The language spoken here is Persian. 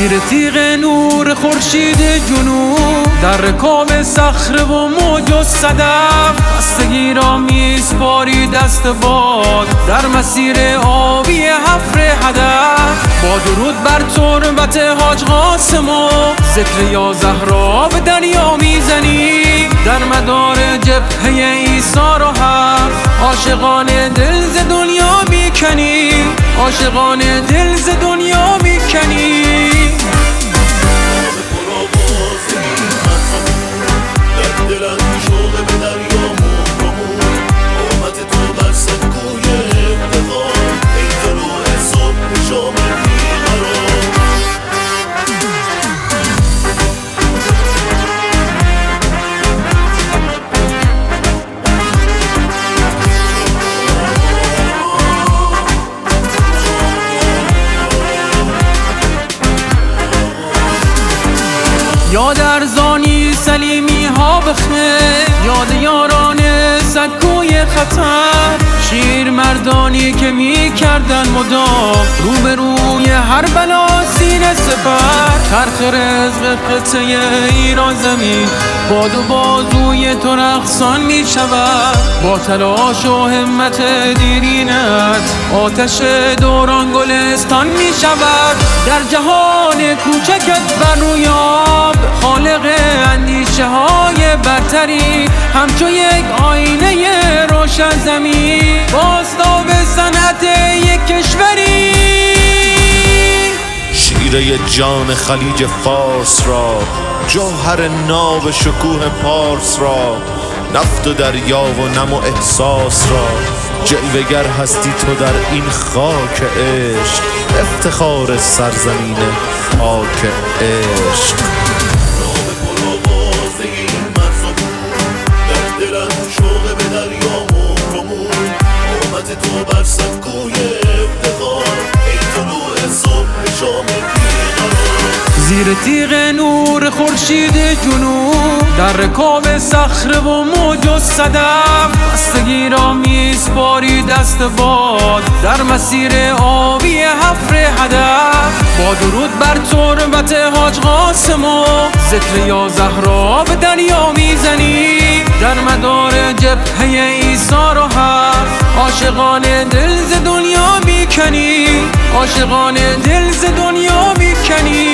زیر تیغ نور خورشید جنوب، در رکاب صخره و موج و صدف، خستگی را میسپاری دست باد در مسیر آبی حفر هدف. با درود بر تربت حاج قاسم و ذکر یا زهرا به دریا میزنی، در مدار جبهه عیسی را حق عاشقان دل ز دنیا میکنی، عاشقان دل ز دنیا میکنی. یاد ارزانی سلیمی ها بخه، یاد یاران سکوی خطر، شیر مردانی که می کردن مدام روبروی هر بلا سینه سپر. چرخ رزق قطعه ایران زمین باد و بازوی تو رقصان می شود، با تلاش و همت دیرینت آتش دوران گلستان می شود. در جهان کوچکت بر رویاب خالق اندیشه های برتری، همچو یک آینه روشن زمین بازتاب صنعت یک کشوری. شیره جان خلیج فارس را، جوهر ناب شکوه پارس را، نفت و دریا و نم و احساس را، جلوه‌گر هستی تو در این خاک عشق، افتخار سرزمین پاک عشق. زیر تیغ نور خورشید جنوب، در رکاب صخره و موج و صدف، خستگی را میسپاری دست باد در مسیر آبی حفر هدف. با درود بر تربت حاج قاسم و ذکر یا زهرا به دریا میزنی، در مدار جبهه عیسی را حق عاشقان دل ز دنیا میکنی، عاشقان دل ز دنیا میکنی.